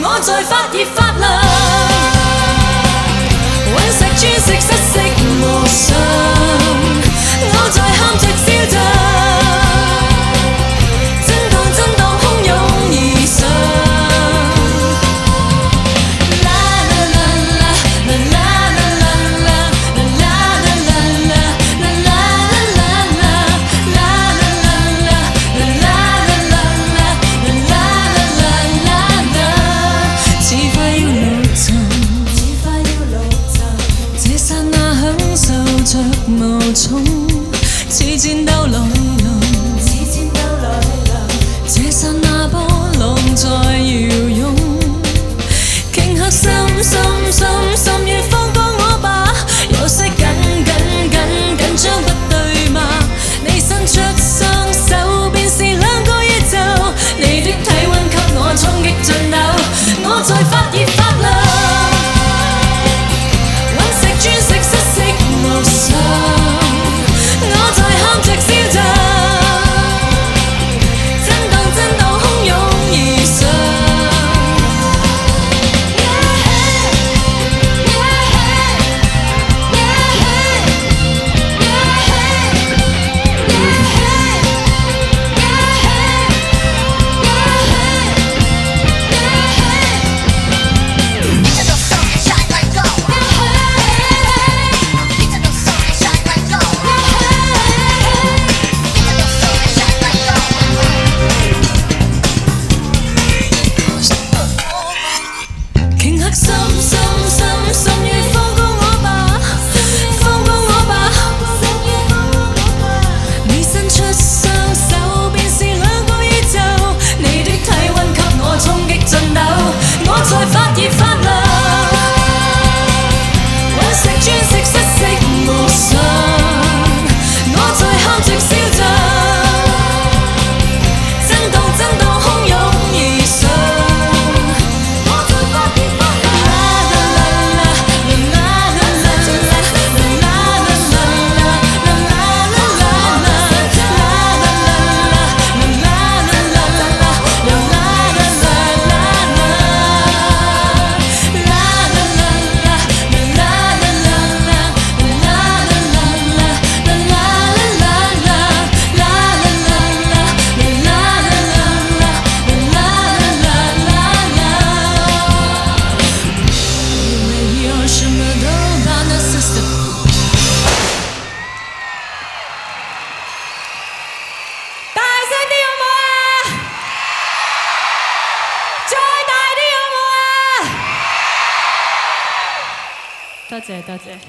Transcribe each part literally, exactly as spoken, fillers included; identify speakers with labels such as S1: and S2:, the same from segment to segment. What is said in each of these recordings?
S1: 我在發熱發亮，隕石鑽石失色無常，我在喊着笑着。 無重，似戰鬥來臨，這剎那波浪在搖湧，頃刻心心心心願放過我吧，有些緊緊緊緊張不對嗎？你伸出雙手便是兩個宇宙，你的體溫給我衝擊盡頭，我在發熱發亮。 我在喊着笑着，震動震動洶湧而上。多謝多謝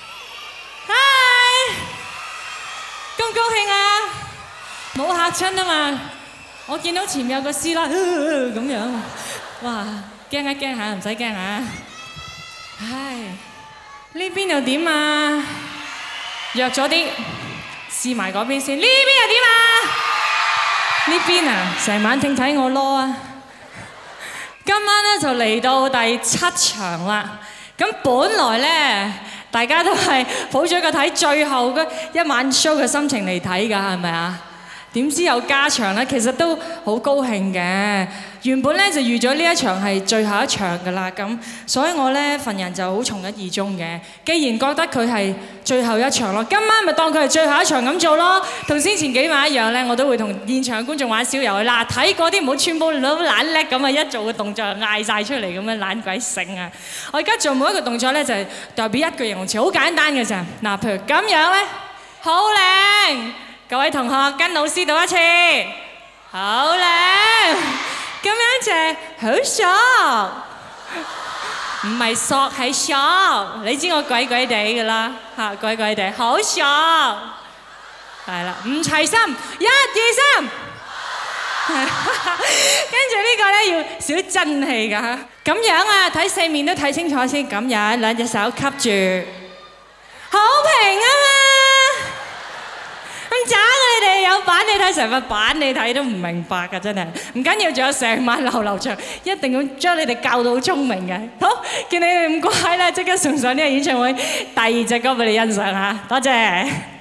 S1: ，Hi， 高唔高興啊？冇嚇親啊嘛！我見到前面有個師奶咁樣，哇，驚一驚下，唔使驚下。唉，呢邊又點啊？弱咗啲，試埋嗰邊先。呢邊又點啊？呢邊啊，成晚聽睇我囉啊！今晚咧就嚟到第七場啦。 咁本來咧，大家都係抱咗個睇最後嗰一晚 show 嘅心情嚟睇㗎，係咪啊？點知有加場咧，其實都好高興嘅。原本咧就預咗呢一場係最後一場㗎啦，咁所以我咧份人就好從一而終嘅。既然覺得佢係最後一場咯，今晚咪當佢係最後一場咁做咯。同先前幾晚一樣咧，我都會同現場嘅觀眾玩小遊戲。嗱，睇嗰啲唔好穿煲佬懶叻咁啊，一做個動作嗌晒出嚟咁樣懶鬼醒啊！我而家做每一個動作咧就係代表一個形容詞，好簡單嘅咋。嗱，譬如咁樣咧，好靚。各位同學跟老師讀一次，好靚。咁樣就係好索，唔係索係索，你知我鬼鬼地㗎啦嚇，鬼鬼地，好索，係啦，唔齊心，一二三，跟住呢個咧要少真氣㗎嚇，咁樣啊，睇四面都睇清楚先，咁樣兩隻手吸住，好平啊嘛！ 咁渣嘅你哋有版你睇，成份版你睇都唔明白㗎，真係唔緊要，仲有成晚流流長，一定要將你哋教到聰明嘅。好，見你哋咁乖啦，即刻送上呢個演唱會第二隻歌俾你欣賞下，多謝。